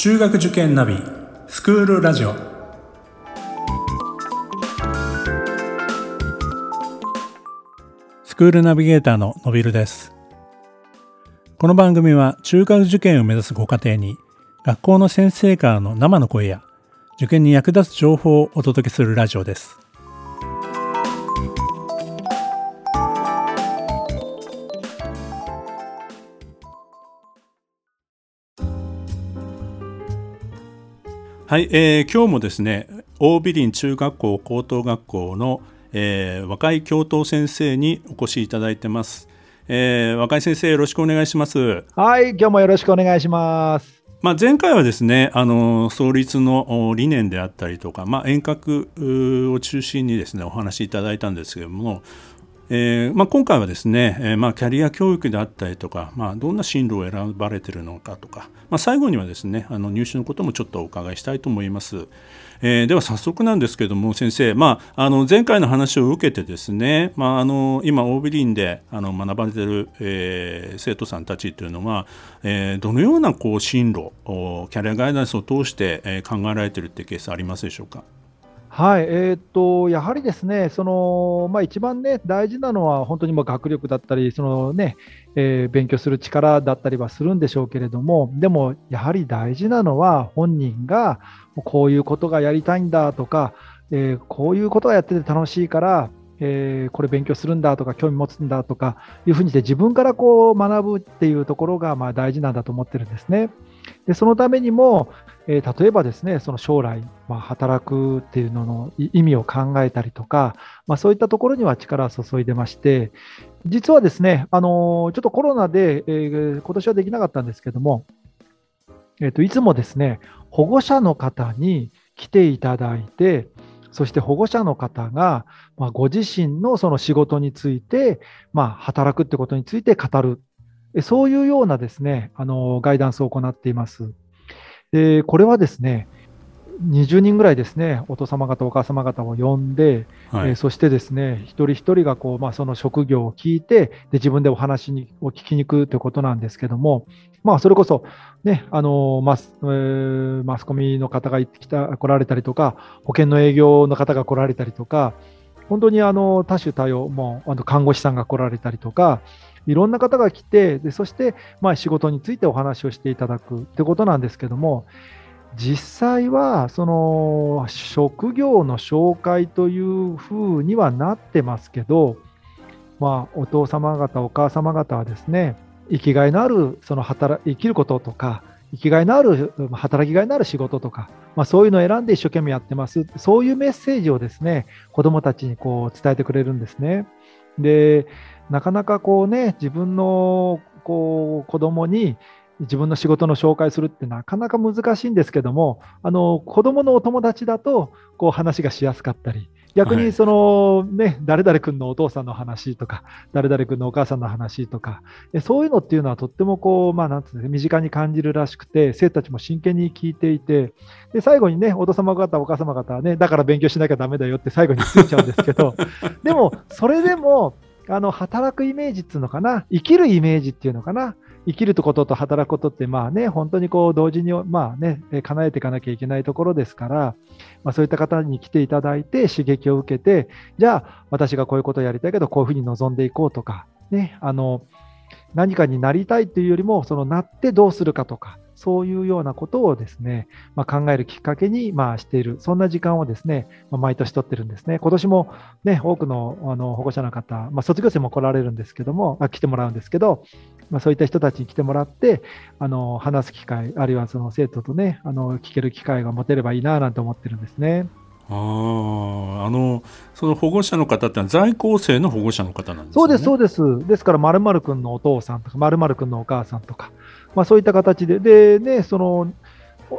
中学受験ナビスクールラジオ。スクールナビゲーターののびるです。この番組は中学受験を目指すご家庭に学校の先生からの生の声や受験に役立つ情報をお届けするラジオです。はい、今日もですね、桜美林中学校高等学校の、若井教頭先生にお越しいただいてます。若井先生、よろしくお願いします。 はい、今日もよろしくお願いします。 前回はですね、創立の理念であったりとか、遠隔を中心にですねお話しいただいたんですけれども、今回はですね、キャリア教育であったりとか、どんな進路を選ばれているのかとか、最後にはですね入試のこともちょっとお伺いしたいと思います。では早速なんですけれども、先生、前回の話を受けてですね、今桜美林で学ばれている、生徒さんたちというのは、どのような進路キャリアガイダンスを通して、考えられているというケースありますでしょうか。 はい、やはりですね、一番ね、大事なのは、本当に学力だったり、勉強する力だったりはするんでしょうけれども、でも、やはり大事なのは、本人がこういうことがやりたいんだとか、こういうことがやってて楽しいから、これ勉強するんだとか、興味持つんだとかいうふうにして、自分から学ぶっていうところが大事なんだと思ってるんですね。でそのためにも、例えばですね、その将来、働くっていうのの意味を考えたりとか、そういったところには力を注いでまして、実はですね、ちょっとコロナで、今年はできなかったんですけども、いつもですね、保護者の方に来ていただいて、そして保護者の方が、ご自身のその仕事について、働くってことについて語る、そういうようなですね、ガイダンスを行っています。で、これはですね、20人ぐらいですね、お父様方、お母様方を呼んで、 はい、 そしてですね、一人一人がその職業を聞いて、で自分でお話を聞きに行くということなんですけども、それこそ、ね、マスコミの方が来られたりとか、保険の営業の方が来られたりとか、本当に多種多様、もう看護師さんが来られたりとか、いろんな方が来て、でそして、仕事についてお話をしていただくということなんですけども、実際はその職業の紹介というふうにはなってますけど、お父様方、お母様方はですね、生きがいのある生きることとか、生きがいのある働きがいのある仕事とか、そういうのを選んで一生懸命やってます、そういうメッセージをですね、子どもたちに伝えてくれるんですね。で、なかなか自分の子どもに自分の仕事の紹介するってなかなか難しいんですけども、子どものお友達だと話がしやすかったり、逆に誰々君のお父さんの話とか、誰々君のお母さんの話とか、そういうのっていうのはとってもなんていうの、身近に感じるらしくて、生徒たちも真剣に聞いていて、で最後にね、お父様方、お母様方はね、だから勉強しなきゃだめだよって最後についちゃうんですけど、でも、それでも、働くイメージっていうのかな、生きるイメージっていうのかな、生きることと働くことって、本当に同時に、叶えていかなきゃいけないところですから、そういった方に来ていただいて、刺激を受けて、じゃあ、私がこういうことをやりたいけど、こういうふうに望んでいこうとか、ね、何かになりたいというよりも、なってどうするかとか、そういうようなことをですね、考えるきっかけにしている、そんな時間をですね、毎年取ってるんですね。今年も、ね、多くの保護者の方、卒業生も来られるんですけども、来てもらうんですけど、そういった人たちに来てもらって、話す機会、あるいはその生徒とね、聞ける機会が持てればいいななんて思ってるんですね。 その保護者の方ってのは在校生の保護者の方なんですよね。 そうです、そうです。ですから、〇〇君のお父さんとか、〇〇君のお母さんとか、そういった形で、でね、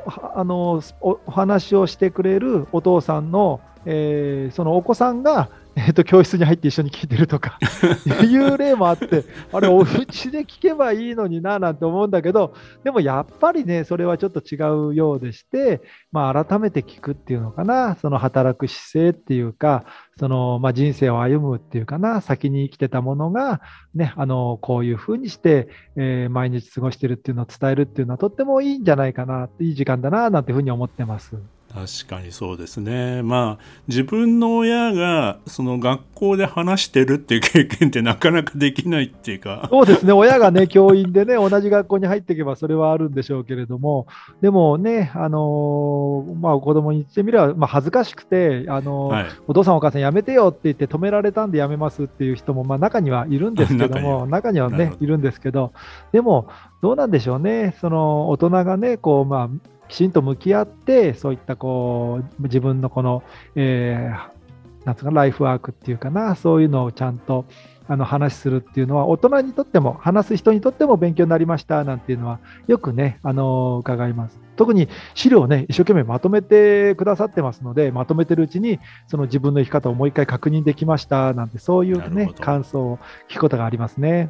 お話をしてくれるお父さんの、そのお子さんが教室に入って一緒に聞いてるとかいう例もあって、あれ、お家で聞けばいいのにななんて思うんだけど、でもやっぱりね、それはちょっと違うようでして、改めて聞くっていうのかな、その働く姿勢っていうか、人生を歩むっていうかな、先に生きてたものが、ね、こういうふうにして、毎日過ごしてるっていうのを伝えるっていうのはとってもいいんじゃないかな、いい時間だななんていうふうに思ってます。 確かにそうですね。自分の親がその学校で話してるっていう経験ってなかなかできないっていうか。 そうですね、親がね、教員でね、同じ学校に入っていけばそれはあるんでしょうけれども、でもね、子供に言ってみれば、恥ずかしくて、 はい。 お父さんお母さんやめてよって言って止められたんでやめますっていう人も、中にはいるんですけども、中にはね、 なるほど。 いるんですけど、でも、どうなんでしょうね、その大人がね、きちんと向き合って、そういった自分のなんつうかライフワークっていうかな、そういうのをちゃんと話するっていうのは、大人にとっても、話す人にとっても勉強になりましたなんていうのは、よくね、伺います。特に資料をね、一生懸命まとめてくださってますので、まとめてるうちに、その自分の生き方をもう一回確認できましたなんて、そういうね、 なるほど。 感想を聞くことがありますね。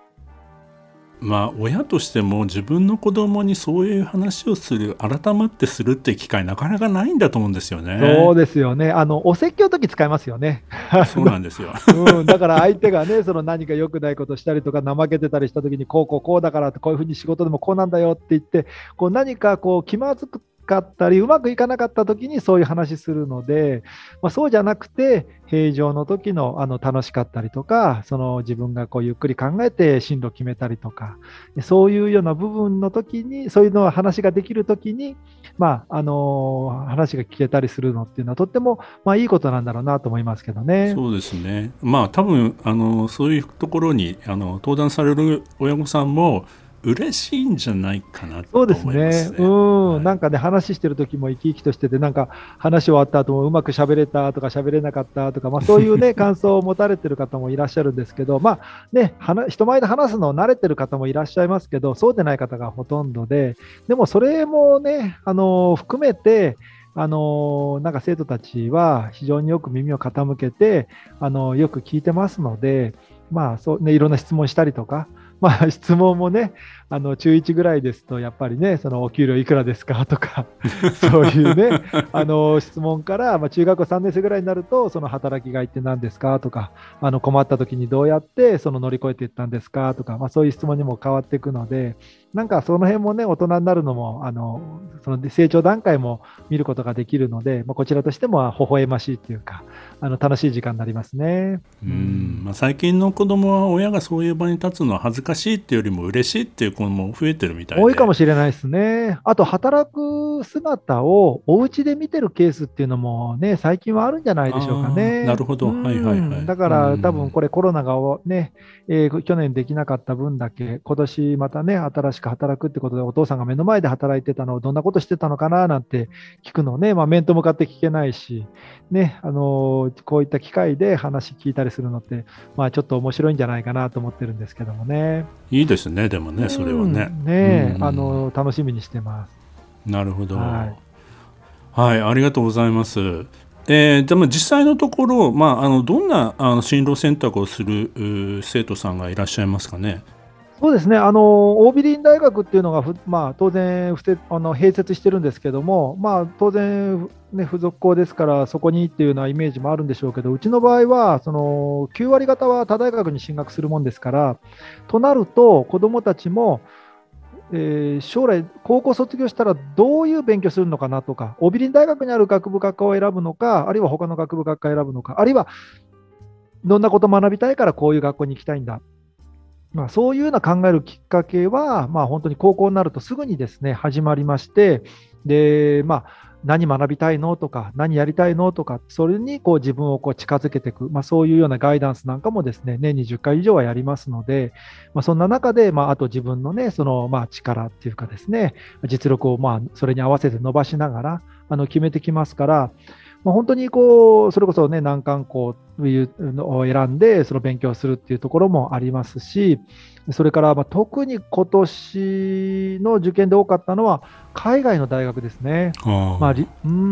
親としても自分の子供にそういう話をする、改まってするって機会なかなかないんだと思うんですよね。 そうですよね。お説教の時使いますよね。 そうなんですよ。 だから相手がね、その何か良くないことしたりとか、怠けてたりしたときに、こうだからって、こういうふうに仕事でもこうなんだよって言って、何か気まずかったり、うまくいかなかったときにそういう話するので、そうじゃなくて、平常の時の楽しかったりとか、その自分がゆっくり考えて進路を決めたりとか、そういうような部分の時に、そういうの話ができる時に、話が聞けたりするのっていうのはとっても、いいことなんだろうなと思いますけどね。 そうですね。多分そういうところに登壇される親御さんも嬉しいんじゃないかなそうでと思いますね。 すね。はい。 なんかね、話してる時も生き生きとしてて、なんか話終わった後もうまく喋れたとか喋れなかったとか、そういうね、感想を持たれてる方もいらっしゃるんですけど、人前で話すのを慣れてる方もいらっしゃいますけど、そうでない方がほとんどで、でもそれもね、含めて、なんか生徒たちは非常によく耳を傾けて、よく聞いてますので、そうね、いろんな質問したりとか、質問もね、中1ぐらいですと、やっぱりね、そのお給料いくらですかとか、そういうね、質問から、中学校3年生ぐらいになると、その働きがいって何ですかとか、困った時にどうやってその乗り越えていったんですかとか、そういう質問にも変わっていくので、なんかその辺もね、大人になるのも、その成長段階も見ることができるので、こちらとしても微笑ましいっていうか、楽しい時間になりますね。 最近の子供は親がそういう場に立つのは恥ずかしいっていうよりも嬉しいっていう子も増えてるみたいで。 多いかもしれないですね。あと、働く姿をお家で見てるケースっていうのもね、最近はあるんじゃないでしょうかなね。 るほど。はいはいはい。 だから多分これコロナがね、去年できなかった分だけ、今年またね、新しく働くってことで、お父さんが目の前で働いてたのをどんなことしてたのかななんて聞くのね、面と向かって聞けないし、ね、こういった機会で話聞いたりするのって、ちょっと面白いんじゃないかなと思ってるんですけどもね。 いいですね、でもね、それはね。 ねえ、楽しみにしてます。 なるほど。 はい。 はい、ありがとうございます。でも実際のところ、どんな進路選択をする生徒さんがいらっしゃいますかね。 そうですね、桜美林大学っていうのが当然併設してるんですけども、当然、ね、付属校ですから、そこにっていうようなイメージもあるんでしょうけど、うちの場合は、その9割方は他大学に進学するもんですから、となると、子どもたちも、将来、高校卒業したらどういう勉強するのかなとか、桜美林大学にある学部学科を選ぶのか、あるいは他の学部学科を選ぶのか、あるいはどんなことを学びたいからこういう学校に行きたいんだ。そういうような考えるきっかけは、本当に高校になるとすぐにですね、始まりまして、で、何学びたいのとか、何やりたいのとか、それに自分を近づけていく、そういうようなガイダンスなんかもですね、年に10回以上はやりますので、そんな中で、あと自分のね、その力っていうかですね、実力をそれに合わせて伸ばしながら決めてきますから、本当にそれこそね、難関校いうのを選んで、その勉強をするっていうところもありますし、それから特に今年の受験で多かったのは、海外の大学ですね。 あうん、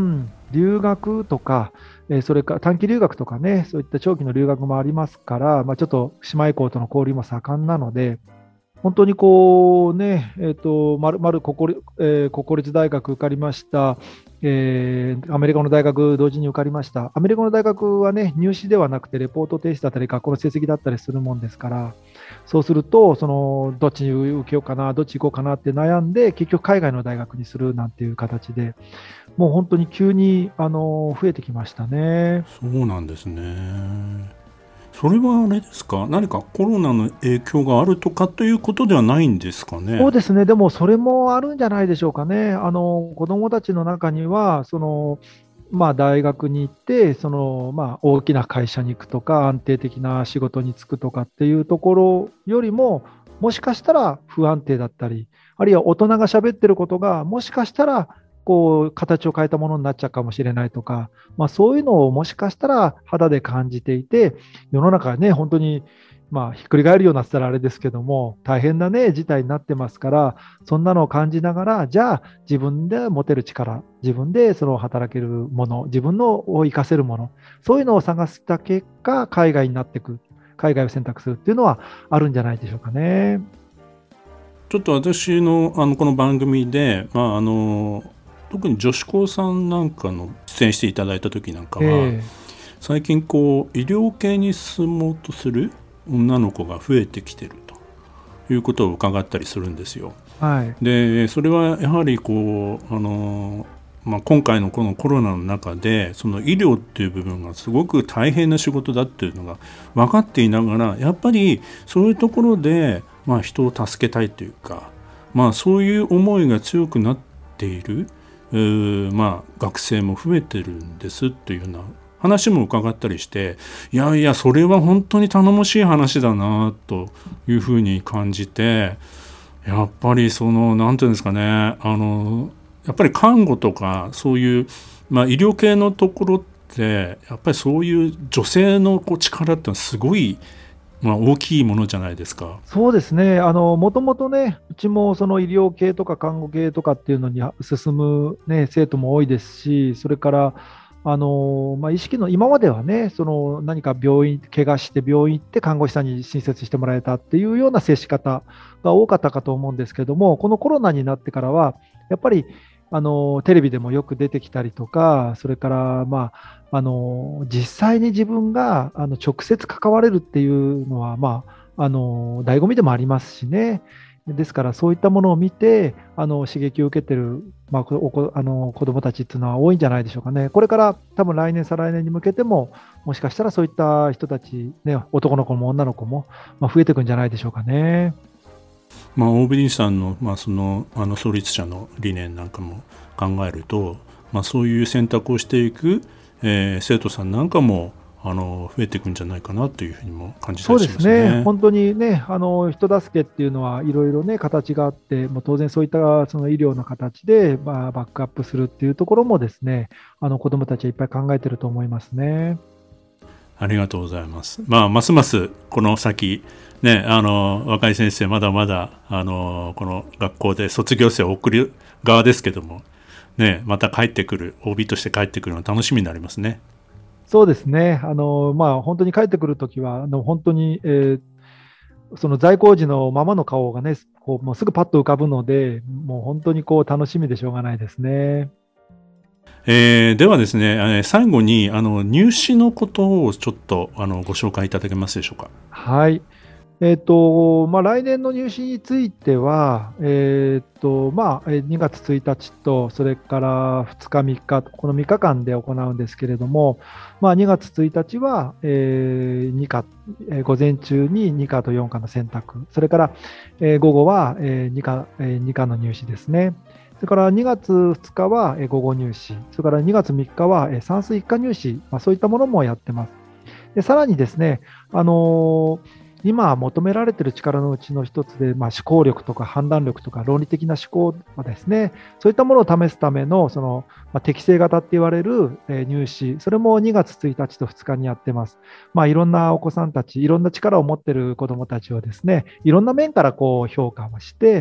留学とか、それから短期留学とかね、そういった長期の留学もありますから、ちょっと姉妹校との交流も盛んなので、本当にこうね、まる国立大学受かりました、アメリカの大学同時に受かりました。アメリカの大学はね、入試ではなくて、レポート提出だったり、学校の成績だったりするもんですから、そうすると、どっちに受けようかな、どっち行こうかなって悩んで、結局海外の大学にするなんていう形で、もう本当に急に増えてきましたね。 そうなんですね。それはあれですか、何かコロナの影響があるとかということではないんですかね。 そうですね、でもそれもあるんじゃないでしょうかね。子どもたちの中には、大学に行って、大きな会社に行くとか、安定的な仕事に就くとかっていうところよりも、もしかしたら不安定だったり、あるいは大人が喋ってることが、もしかしたらこう形を変えたものになっちゃうかもしれないとか、そういうのをもしかしたら肌で感じていて、世の中はね、本当にひっくり返るようになってたらあれですけども、大変なね、事態になってますから、そんなのを感じながら、じゃあ自分で持てる力、自分でその働けるもの、自分のを活かせるもの、そういうのを探した結果、海外になっていく、海外を選択するっていうのはあるんじゃないでしょうかね。 ちょっと私の、この番組で、特に女子高さんなんかの出演していただいた時なんかは、最近こう医療系に進もうとする女の子が増えてきてるということを伺ったりするんですよ。 はい、 でそれはやはりこう今回のこのコロナの中でその医療っていう部分がすごく大変な仕事だっていうのが分かっていながら、やっぱりそういうところで、人を助けたいというか、そういう思いが強くなっている、学生も増えてるんですっていうような話も伺ったりして、いやいやそれは本当に頼もしい話だなというふうに感じて、やっぱりなんていうんですかね、やっぱり看護とかそういう、医療系のところってやっぱりそういう女性の力ってのはすごい、大きいものじゃないですか。 そうですね、もともとね、うちもその医療系とか看護系とかっていうのに進む、ね、生徒も多いですし、それから意識の今まではね、何か怪我して病院行って看護師さんに診察してもらえたっていうような接し方が多かったかと思うんですけども、このコロナになってからは、やっぱりテレビでもよく出てきたりとか、それから、実際に自分が直接関われるっていうのは、醍醐味でもありますしね。ですから、そういったものを見て、刺激を受けてる、子どもたちっていうのは多いんじゃないでしょうかね。これから多分来年、再来年に向けても、もしかしたらそういった人たち、ね、男の子も女の子も、増えていくんじゃないでしょうかね。 大ブリンさんの、創立者の理念なんかも考えると、そういう選択をしていく、生徒さんなんかも増えていくんじゃないかなというふうにも感じたそうりしますですね、 ね。 本当にね、人助けっていうのはいろいろね、形があって、もう当然そういったその医療の形で、バックアップするっていうところもですね、子どもたちはいっぱい考えてると思いますね。 ありがとうございます。ますますこの先、ね、若い先生まだまだこの学校で卒業生を送る側ですけども、ね、また帰ってくる OB として帰ってくるの楽しみになりますね。 そうですね、本当に帰ってくるときは、本当に、その在校時のままの顔がね、もうすぐパッと浮かぶので、もう本当に楽しみでしょうがないですね。 ではですね、最後に入試のことをちょっとご紹介いただけますでしょうか。 はい。来年の入試については、2月1日と、それから2日、3日、この3日間で行うんですけれども、2月1日は、2科、午前中に2科と4科の選択、それから、午後は、2科の入試ですね。それから2月2日は午後入試、それから2月3日は算数1科入試、そういったものもやってます。でさらにですね、今求められている力のうちの一つで、思考力とか判断力とか論理的な思考ですね、そういったものを試すための適正型って言われる入試、それも2月1日と2日にやってます。いろんなお子さんたち、いろんな力を持っている子どもたちをですね、いろんな面から評価をして、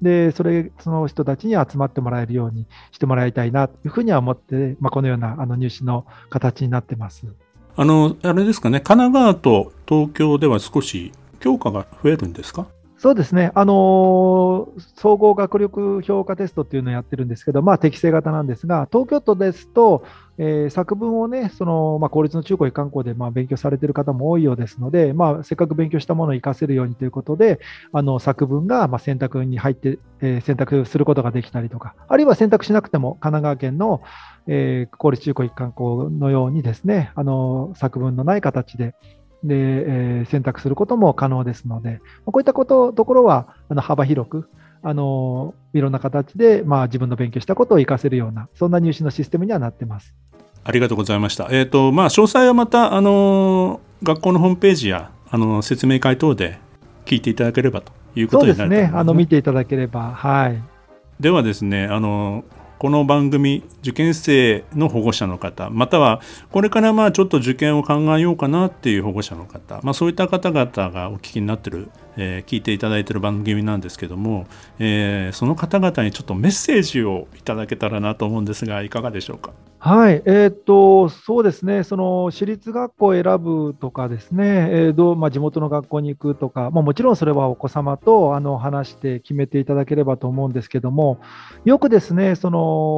で、その人たちに集まってもらえるようにしてもらいたいなというふうには思って、このような入試の形になってます。 あれですかね、神奈川と東京では少し教科が増えるんですか？ そうですね、総合学力評価テストっていうのをやってるんですけど、適正型なんですが、東京都ですと、作文をね、公立の中高一貫校で勉強されている方も多いようですので、せっかく勉強したものを活かせるようにということで、作文が選択に入って、選択することができたりとか、あるいは選択しなくても、神奈川県の、公立中高一貫校のようにですね、作文のない形で、選択することも可能ですので、こういったところは幅広くいろんな形で、自分の勉強したことを活かせるような、そんな入試のシステムにはなってます。 ありがとうございました。詳細はまた学校のホームページや説明会等で聞いていただければということになると思いますね。 そうですね。見ていただければ。はい。 ではですね、この番組、受験生の保護者の方、またはこれからちょっと受験を考えようかなっていう保護者の方、そういった方々がお聞きになっている、聞いていただいている番組なんですけども、その方々にちょっとメッセージをいただけたらなと思うんですが、いかがでしょうか？ はい、そうですね、私立学校を選ぶとかですね、地元の学校に行くとか、もちろんそれはお子様と話して決めていただければと思うんですけども、よくですね、学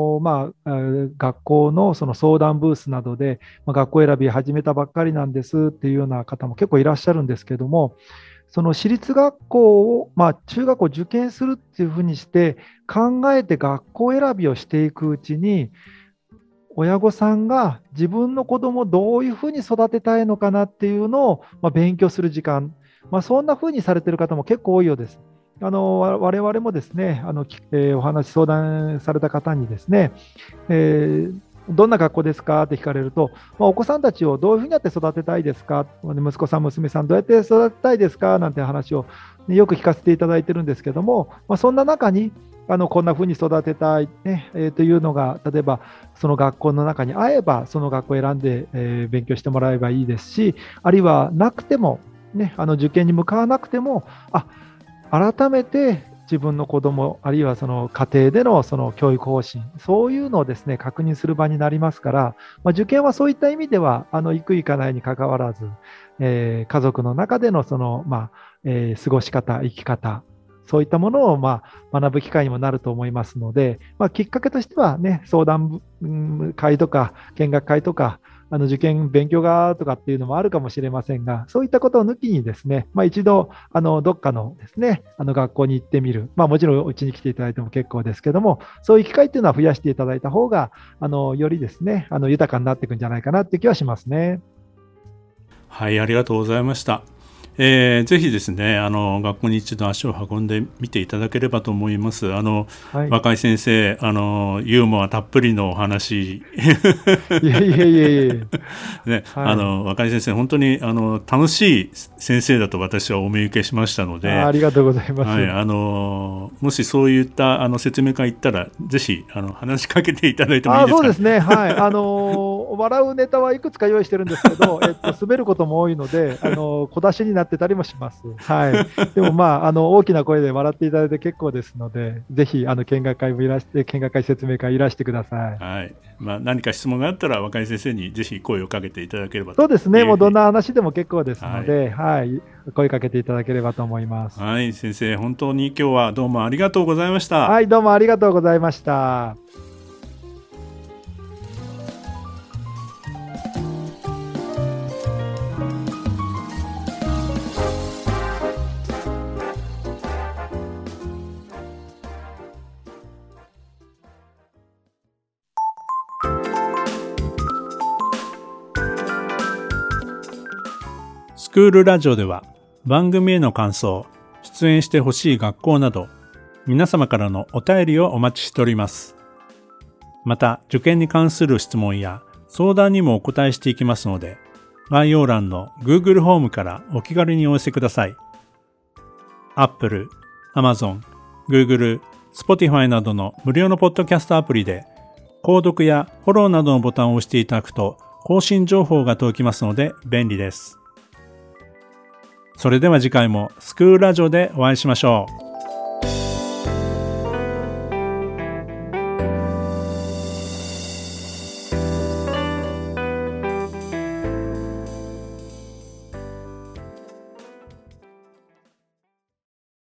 校の相談ブースなどで、学校選び始めたばっかりなんですっていうような方も結構いらっしゃるんですけども、私立学校を、中学校を受験するっていうふうにして考えて学校選びをしていくうちに、親御さんが自分の子供をどういうふうに育てたいのかなっていうのを、勉強する時間、そんなふうにされている方も結構多いようです。我々もですね、お話相談された方にですね、どんな学校ですかって聞かれると、お子さんたちをどういうふうにやって育てたいですか、息子さん、娘さん、どうやって育てたいですかなんて話を、よく聞かせていただいてるんですけども、そんな中に、こんなふうに育てたい、ねというのが、例えばその学校の中に合えば、その学校を選んで、勉強してもらえばいいですし、あるいはなくても、受験に向かわなくても、改めて自分の子ども、あるいはその家庭でのその教育方針、そういうのをですね、確認する場になりますから、受験はそういった意味では、行く行かないにかかわらず、家族の中での過ごし方、生き方、そういったものを学ぶ機会にもなると思いますので、きっかけとしてはね、相談会とか見学会とか、受験勉強がとかっていうのもあるかもしれませんが、そういったことを抜きにですね、一度どっかのですね、学校に行ってみる、もちろんうちに来ていただいても結構ですけども、そういう機会っていうのは増やしていただいた方がよりですね、豊かになっていくんじゃないかなっていう気はしますね。 はい、ありがとうございました。ぜひですね、学校に一度足を運んでみていただければと思います。若井先生、ユーモアたっぷりのお話いやいやいやいやね、若井先生本当に楽しい先生だと私はお見受けしましたので、 ありがとうございます。 はい、もしそういった説明会行ったらぜひ話しかけていただいてもいいですか？ そうですね、はい、笑うネタはいくつか用意してるんですけど、滑ることも多いので小出しになってたりもします。はい、でも大きな声で笑っていただいて結構ですので、ぜひ見学会も見学会説明会いらしてください。 はい、何か質問があったら若井先生にぜひ声をかけていただければと。 そうですね、もうどんな話でも結構ですので、はい、声かけていただければと思います。 はい、先生本当に今日はどうもありがとうございました。 はい、どうもありがとうございました。 スクールラジオでは番組への感想、出演してほしい学校など皆様からのお便りをお待ちしております。また受験に関する質問や相談にもお答えしていきますので、概要欄の Google フォームからお気軽にお寄せください。Apple、Amazon、Google、Spotify などの無料のポッドキャストアプリで購読やフォローなどのボタンを押していただくと更新情報が届きますので便利です。それでは次回もスクールラジオでお会いしましょう。